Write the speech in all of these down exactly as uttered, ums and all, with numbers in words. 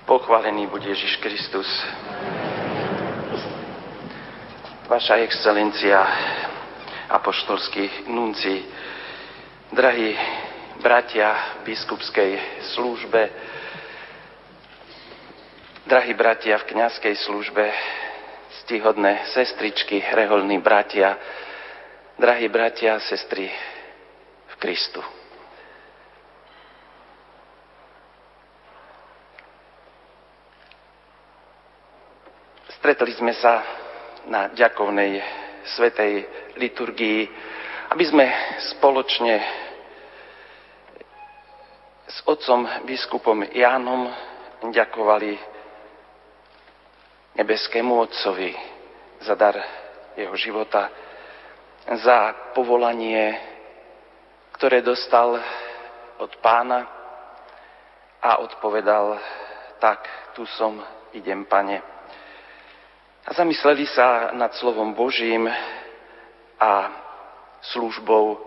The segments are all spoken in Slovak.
Pochválený buď Ježiš Kristus. Vaša excelencia, apoštolský nunci, drahí bratia v biskupskej službe, drahí bratia v kňazskej službe, ctihodné sestričky, reholní bratia, drahí bratia a sestry v Kristu. Stretli sme sa na ďakovnej svätej liturgii, aby sme spoločne s otcom biskupom Jánom ďakovali nebeskému Otcovi za dar jeho života, za povolanie, ktoré dostal od Pána a odpovedal: tak, tu som, idem, Pane. A zamysleli sa nad slovom Božím a službou,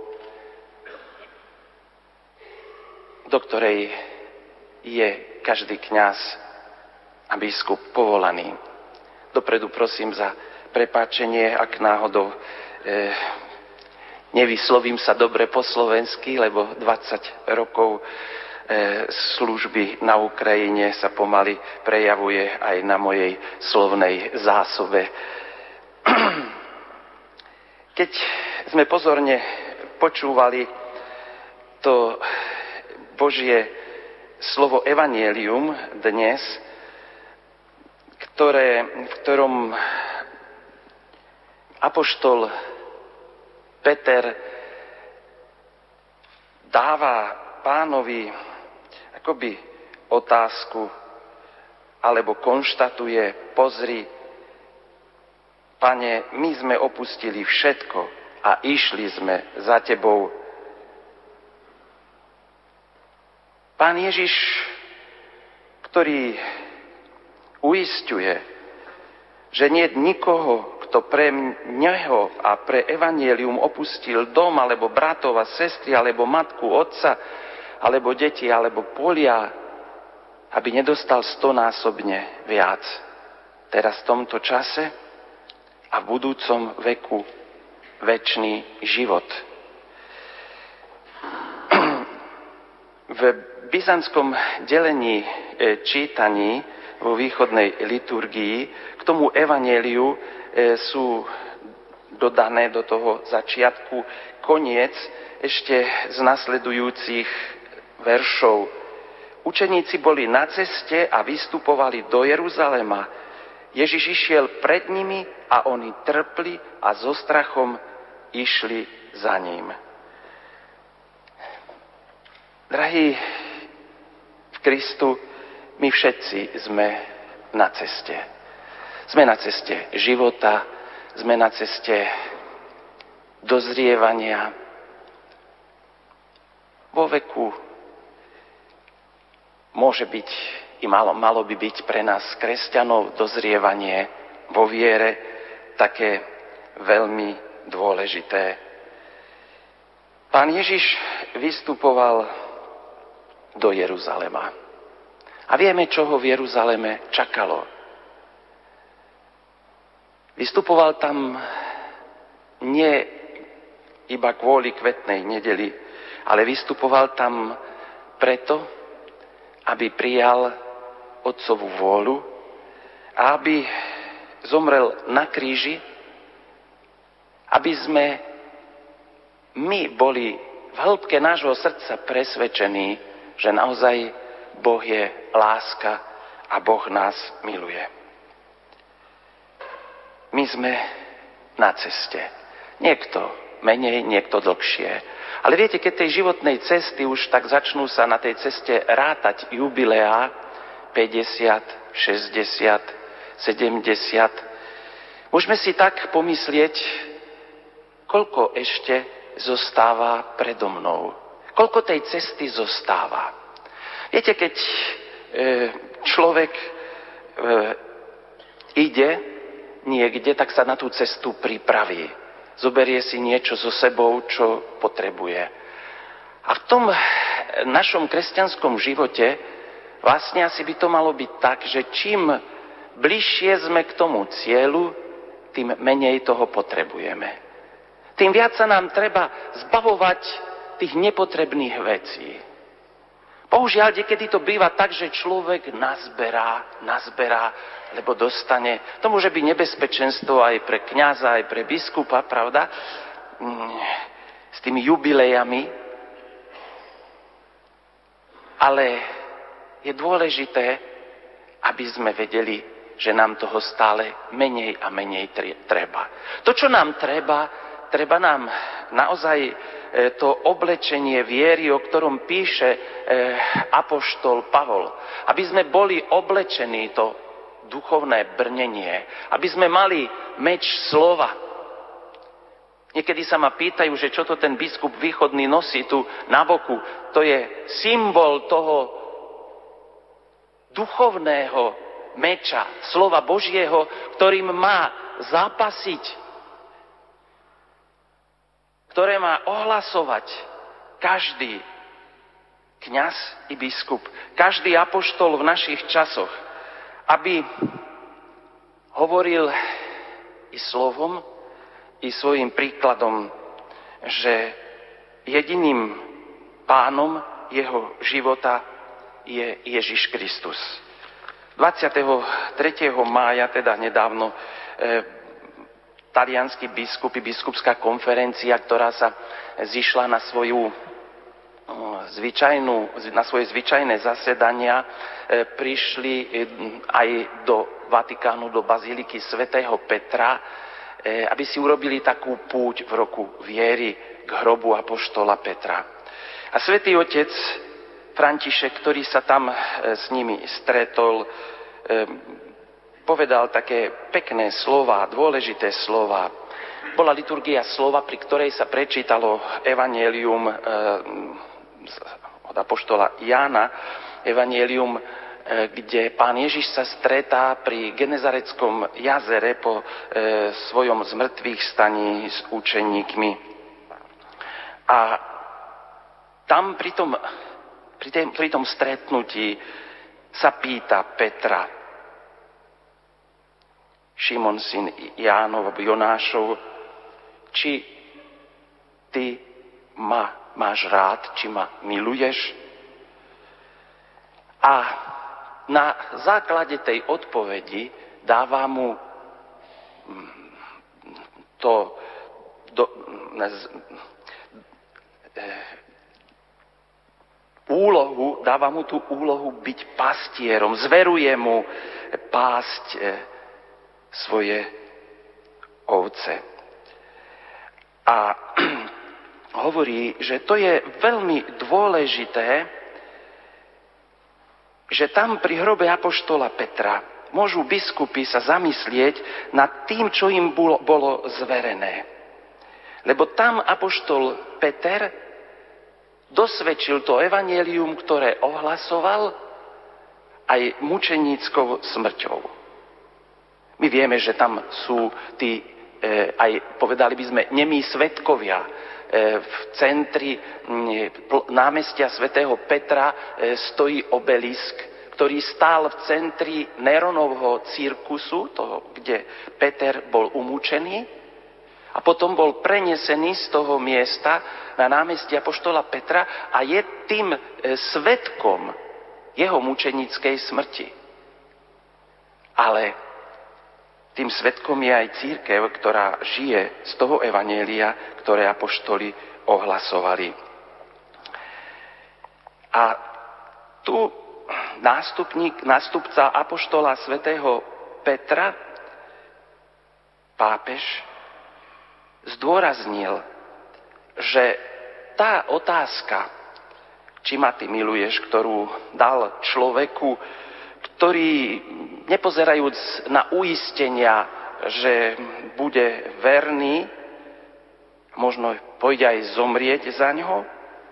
do ktorej je každý kňaz a biskup povolaný. Dopredu prosím za prepáčenie, ak náhodou e, nevyslovím sa dobre po slovensky, lebo dvadsať rokov služby na Ukrajine sa pomaly prejavuje aj na mojej slovnej zásobe. Keď sme pozorne počúvali to Božie slovo Evangelium dnes, ktoré, v ktorom apoštol Peter dáva Pánovi akoby otázku, alebo konštatuje: pozri, Pane, my sme opustili všetko a išli sme za Tebou. Pán Ježiš, ktorý uisťuje, že nie je nikoho, kto pre neho a pre evanjelium opustil dom, alebo bratov a sestry, alebo matku, otca, alebo deti, alebo polia, aby nedostal stonásobne viac. Teraz v tomto čase a v budúcom veku večný život. V byzantskom delení čítaní vo východnej liturgii k tomu evanjeliu sú dodané do toho začiatku koniec ešte z nasledujúcich veršov. Učeníci boli na ceste a vystupovali do Jeruzalema. Ježiš išiel pred nimi a oni trpli a so strachom išli za ním. Drahí v Kristu, my všetci sme na ceste. Sme na ceste života, sme na ceste dozrievania. Vo veku môže byť i malo, malo by byť pre nás kresťanov dozrievanie vo viere také veľmi dôležité. Pán Ježiš vystupoval do Jeruzalema. A vieme, čo ho v Jeruzaleme čakalo. Vystupoval tam nie iba kvôli kvetnej nedeli, ale vystupoval tam preto, aby prijal Otcovú vôľu a aby zomrel na kríži, aby sme my boli v hĺbke nášho srdca presvedčení, že naozaj Boh je láska a Boh nás miluje. My sme na ceste. Niekto menej, niekto dlhšie. Ale viete, keď tej životnej cesty už tak začnú sa na tej ceste rátať jubileá päťdesiat, šesťdesiat, sedemdesiat, môžeme si tak pomyslieť, koľko ešte zostáva predo mnou. Koľko tej cesty zostáva. Viete, keď e, človek e, ide niekde, tak sa na tú cestu pripraví. Zoberie si niečo so sebou, čo potrebuje. A v tom našom kresťanskom živote Vlastne asi by to malo byť tak, že čím bližšie sme k tomu cieľu, tým menej toho potrebujeme. Tým viac sa nám treba zbavovať tých nepotrebných vecí. Bohužiaľ, niekedy to býva tak, že človek nazberá, nazberá, lebo dostane. To môže byť nebezpečenstvo aj pre kňaza, aj pre biskupa, pravda? S tými jubilejami. Ale je dôležité, aby sme vedeli, že nám toho stále menej a menej treba. To, čo nám treba, treba nám naozaj to oblečenie viery, o ktorom píše apoštol Pavol. Aby sme boli oblečení, to duchovné brnenie. Aby sme mali meč slova. Niekedy sa ma pýtajú, že čo to ten biskup východný nosí tu na boku. To je symbol toho duchovného meča, slova Božieho, ktorým má zápasiť, ktoré má ohlasovať každý kňaz i biskup, každý apoštol v našich časoch, aby hovoril i slovom, i svojim príkladom, že jediným pánom jeho života je Ježiš Kristus. dvadsiateho tretieho mája, teda nedávno, e, talianskí biskupy, biskupská konferencia, ktorá sa zišla na svoju zvyčajnú, na svoje zvyčajné zasedania, prišli aj do Vatikánu, do bazíliky svätého Petra, aby si urobili takú púť v roku viery k hrobu apoštola Petra. A svätý otec František, ktorý sa tam s nimi stretol, povedal také pekné slova, dôležité slova. Bola liturgia slova, pri ktorej sa prečítalo evanjelium e, od apoštola Jána, evanjelium, e, kde pán Ježiš sa stretá pri Genezareckom jazere po e, svojom zmrtvých staní s učeníkmi. A tam pri tom, pri, tém, pri tom stretnutí sa pýta Petra, Šimon, syn Jánov, Jonášov, či ty ma máš rád, či ma miluješ? A na základe tej odpovedi dáva mu to do, úlohu, dáva mu tú úlohu byť pastierom, zveruje mu pásť svoje ovce. A hovorí, že to je veľmi dôležité, že tam pri hrobe apoštola Petra môžu biskupy sa zamyslieť nad tým, čo im bolo, bolo zverené. Lebo tam apoštol Peter dosvedčil to evanjelium, ktoré ohlasoval aj mučeníckou smrťou. My vieme, že tam sú tí, e, aj povedali by sme, nemí svedkovia. E, v centri e, námestia svätého Petra e, stojí obelisk, ktorý stál v centri Neronovho cirkusu, toho, kde Peter bol umúčený, a potom bol prenesený z toho miesta na námestie apoštola Petra a je tým e, svedkom jeho mučenickej smrti. Ale tým svedkom je aj cirkev, ktorá žije z toho evanjelia, ktoré apoštoli ohlasovali. A tu nástupník, nástupca apoštola svätého Petra, pápež, zdôraznil, že tá otázka, či ma ty miluješ, ktorú dal človeku, ktorý, nepozerajúc na uistenia, že bude verný, možno pôjde aj zomrieť za ňo,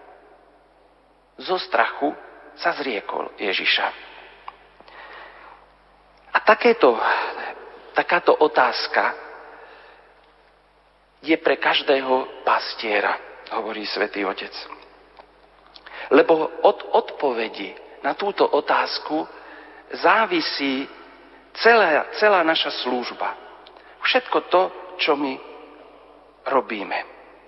zo strachu sa zriekol Ježiša. A takéto, takáto otázka je pre každého pastiera, hovorí svätý Otec. Lebo od odpovedi na túto otázku závisí celá, celá naša služba. Všetko to, čo my robíme.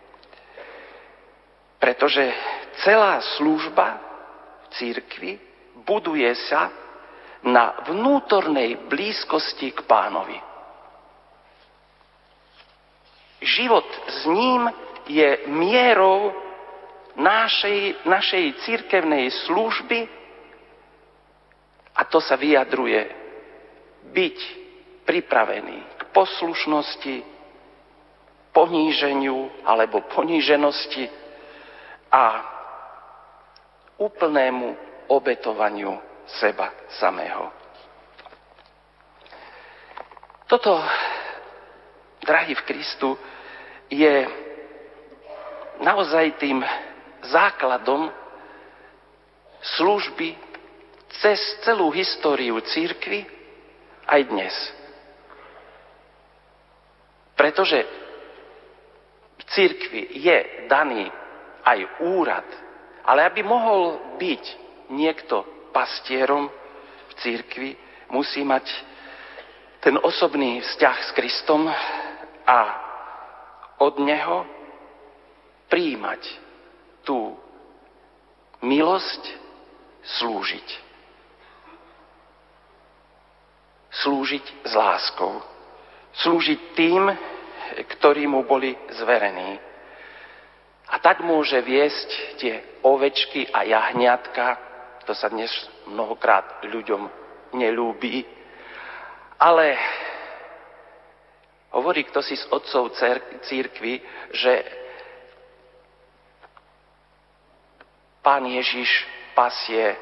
Pretože celá služba v cirkvi buduje sa na vnútornej blízkosti k Pánovi. Život s ním je mierou našej, našej cirkevnej služby a to sa vyjadruje byť pripravený k poslušnosti, poníženiu alebo poníženosti a úplnému obetovaniu seba samého. Toto, drahí v Kristu, je naozaj tým základom služby cez celú históriu cirkvi aj dnes. Pretože v cirkvi je daný aj úrad, ale aby mohol byť niekto pastierom v cirkvi, musí mať ten osobný vzťah s Kristom a od neho prijímať tú milosť slúžiť. Slúžiť s láskou. Slúžiť tým, ktorí mu boli zverení. A tak môže viesť tie ovečky a jahňatka, to sa dnes mnohokrát ľuďom neľúbi, ale hovorí kto si z otcov cirkvi, že Pán Ježiš pasie,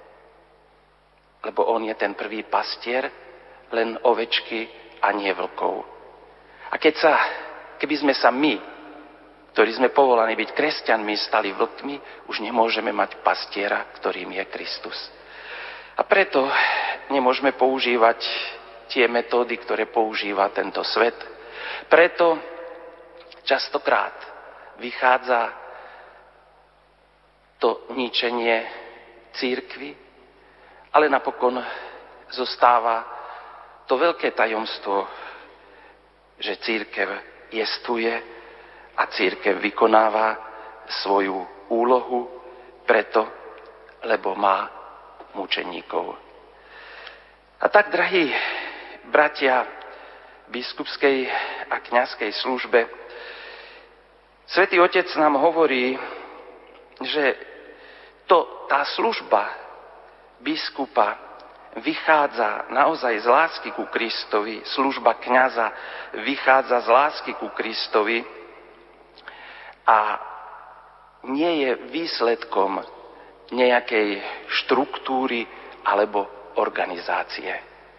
lebo on je ten prvý pastier, len ovečky a nie vlkov. A keď sa, keby sme sa my, ktorí sme povolaní byť kresťanmi, stali vlkmi, už nemôžeme mať pastiera, ktorým je Kristus. A preto nemôžeme používať tie metódy, ktoré používa tento svet. Preto častokrát vychádza to ničenie cirkvi, ale napokon zostáva to veľké tajomstvo, že cirkev jestvuje a cirkev vykonáva svoju úlohu preto, lebo má mučeníkov. A tak, drahí bratia v biskupskej a kňazskej službe, Svätý Otec nám hovorí, že to, tá služba biskupa vychádza naozaj z lásky ku Kristovi, služba kňaza vychádza z lásky ku Kristovi a nie je výsledkom nejakej štruktúry alebo organizácie.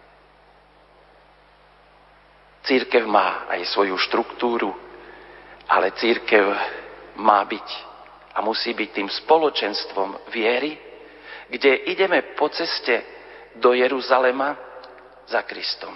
Cirkev má aj svoju štruktúru, ale cirkev má byť a musí byť tým spoločenstvom viery, kde ideme po ceste do Jeruzalema za Kristom.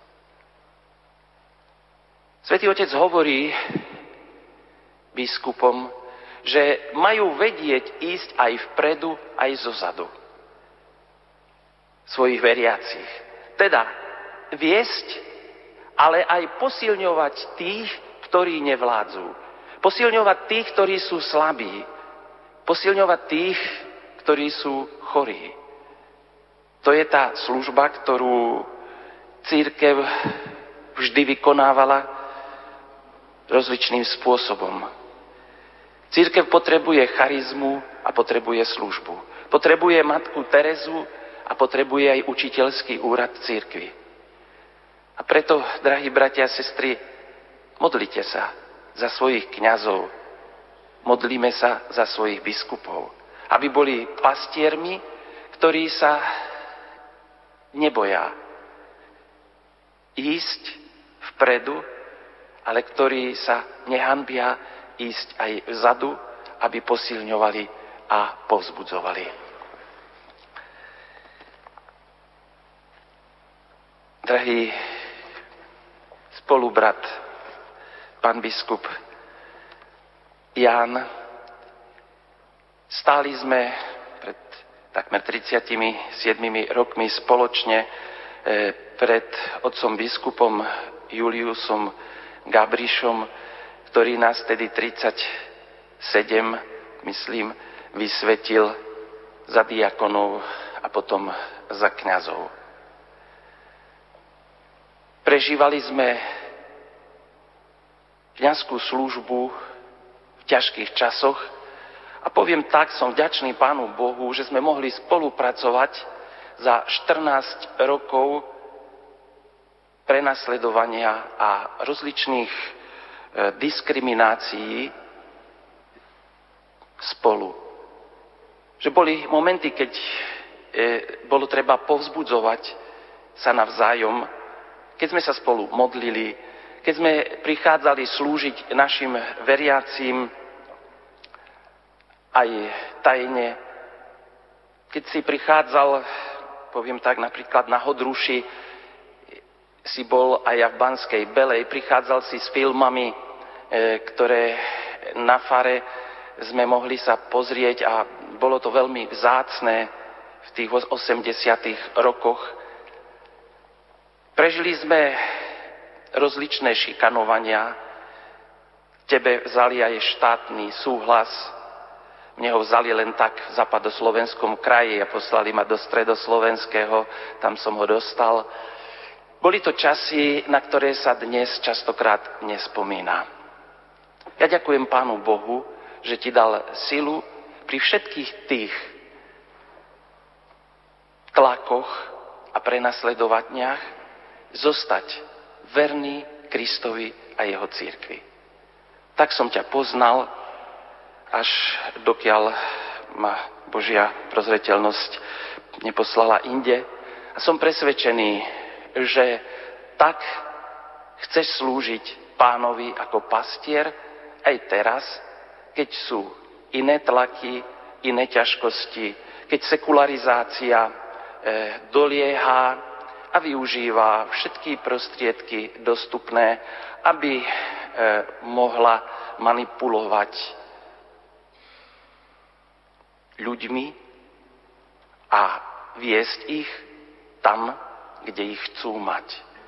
Svätý Otec hovorí biskupom, že majú vedieť ísť aj vpredu, aj zozadu svojich veriacich. Teda viesť, ale aj posilňovať tých, ktorí nevládzu. Posilňovať tých, ktorí sú slabí. Posilňovať tých, ktorí sú chorí. To je tá služba, ktorú cirkev vždy vykonávala rozličným spôsobom. Cirkev potrebuje charizmu a potrebuje službu. Potrebuje matku Terezu a potrebuje aj učiteľský úrad cirkvi. A preto, drahí bratia a sestry, modlite sa za svojich kňazov, modlíme sa za svojich biskupov, aby boli pastiermi, ktorí sa neboja ísť vpredu, ale ktorí sa nehanbia ísť aj vzadu, aby posilňovali a povzbudzovali. Drahý spolubrat, pán biskup Ján, stáli sme pred takmer tridsiatimi siedmimi rokmi spoločne pred otcom biskupom Juliusom Gabrišom, ktorý nás tedy tridsaťsedem, myslím, vysvetil za diakonov a potom za kňazov. Prežívali sme kňazskú službu v ťažkých časoch a poviem tak, som vďačný Pánu Bohu, že sme mohli spolupracovať za štrnásť rokov prenasledovania a rozličných e, diskriminácií spolu. Že boli momenty, keď e, bolo treba povzbudzovať sa navzájom, keď sme sa spolu modlili, keď sme prichádzali slúžiť našim veriacím aj tajne, keď si prichádzal, poviem tak, napríklad na Hodruši, si bol aj ja v Banskej Belej, prichádzal si s filmami, e, ktoré na fare sme mohli sa pozrieť a bolo to veľmi vzácne v tých osemdesiatych rokoch. Prežili sme rozličné šikanovania, tebe vzali aj štátny súhlas, mne ho vzali len tak v západoslovenskom kraji a poslali ma do stredoslovenského, tam som ho dostal. Boli to časy, na ktoré sa dnes častokrát nespomína. Ja ďakujem Pánu Bohu, že ti dal silu pri všetkých tých tlakoch a prenasledovaniach zostať verný Kristovi a jeho cirkvi. Tak som ťa poznal, až dokiaľ ma Božia prozreteľnosť neposlala inde. A som presvedčený, že tak chceš slúžiť Pánovi ako pastier aj teraz, keď sú iné tlaky, iné ťažkosti, keď sekularizácia e, dolieha a využíva všetky prostriedky dostupné, aby e, mohla manipulovať ľuďmi a viesť ich tam, kde ich chcú mať.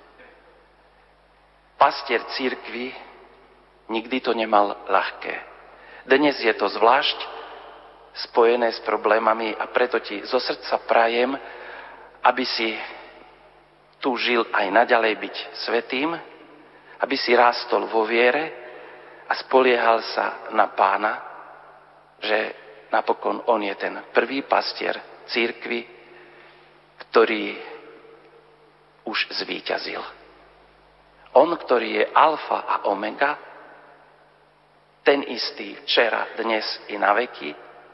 Pastier cirkvi nikdy to nemal ľahké. Dnes je to zvlášť spojené s problémami a preto ti zo srdca prajem, aby si túžil aj naďalej byť svätým, aby si rástol vo viere a spoliehal sa na Pána, že napokon on je ten prvý pastier cirkvi, ktorý už zvíťazil. On, ktorý je alfa a omega, ten istý včera, dnes i na veky,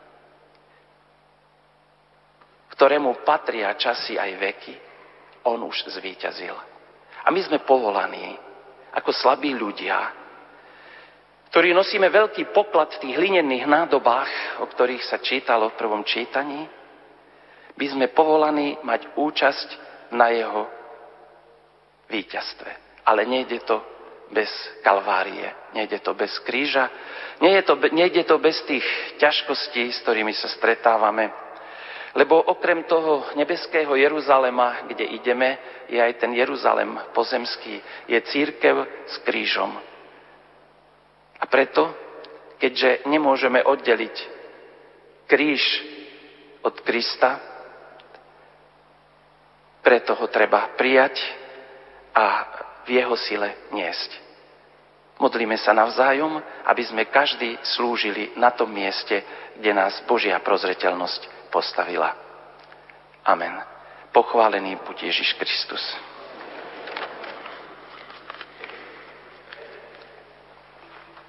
ktorému patria časy aj veky, on už zvíťazil. A my sme povolaní, ako slabí ľudia, ktorí nosíme veľký poklad v tých hlinených nádobách, o ktorých sa čítalo v prvom čítaní, by sme povolaní mať účasť na jeho víťazstve. Ale nejde to bez kalvárie, nejde to bez kríža, nejde to, nejde to bez tých ťažkostí, s ktorými sa stretávame. Lebo okrem toho nebeského Jeruzalema, kde ideme, je aj ten Jeruzalem pozemský, je cirkev s krížom. A preto, keďže nemôžeme oddeliť kríž od Krista, preto ho treba prijať a v jeho sile niesť. Modlíme sa navzájom, aby sme každý slúžili na tom mieste, kde nás Božia prozreteľnosť postavila. Amen. Pochválený buď Ježiš Kristus.